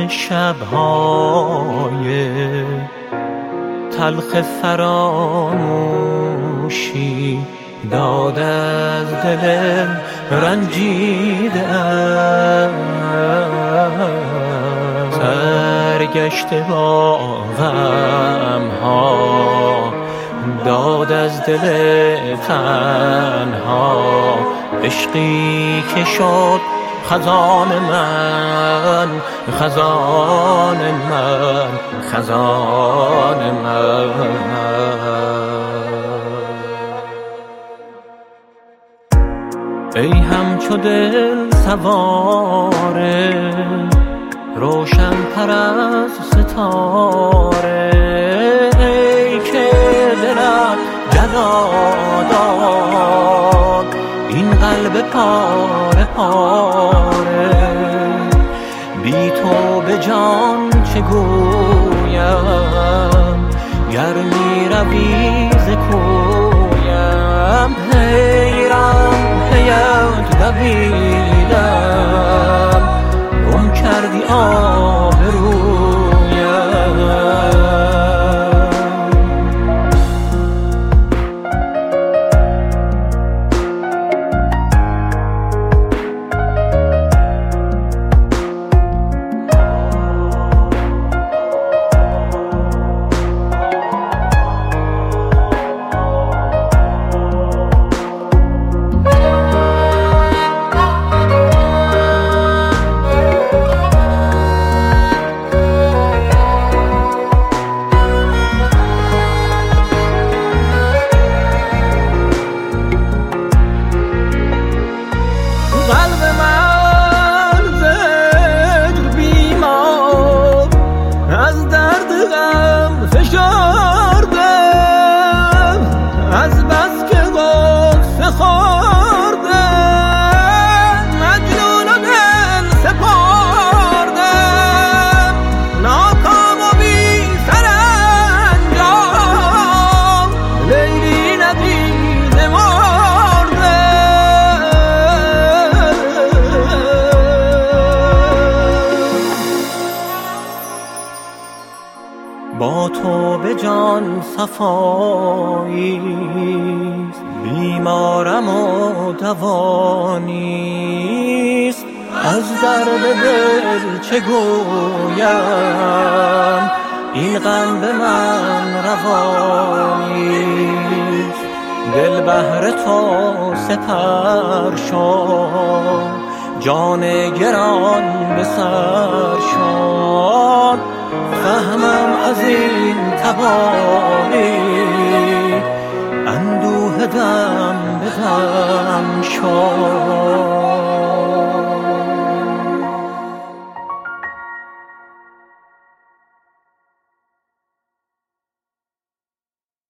شب‌های تلخ فراموشی داد از دل رنجیده‌ام، سرگشته با غم‌ها داد از دل تنها، عشقی که شد خزان من، خزان من، خزان من. ای همچو دل سواره روشن تر از ستاره، ای که دلت جلا داد این قلب پاره پاره، بی تو به جان چه گویم گر می روی ز کویم، حیران پیت دویدم گم کردی با تو به جان صفاییست، بیمارم و دوانیست، از درد دل چه گویم این غم به من روانیست، دل بهر تو سپر شد جان گران به سر شد، فهمم از این تبانی اندوه دم به دم شد.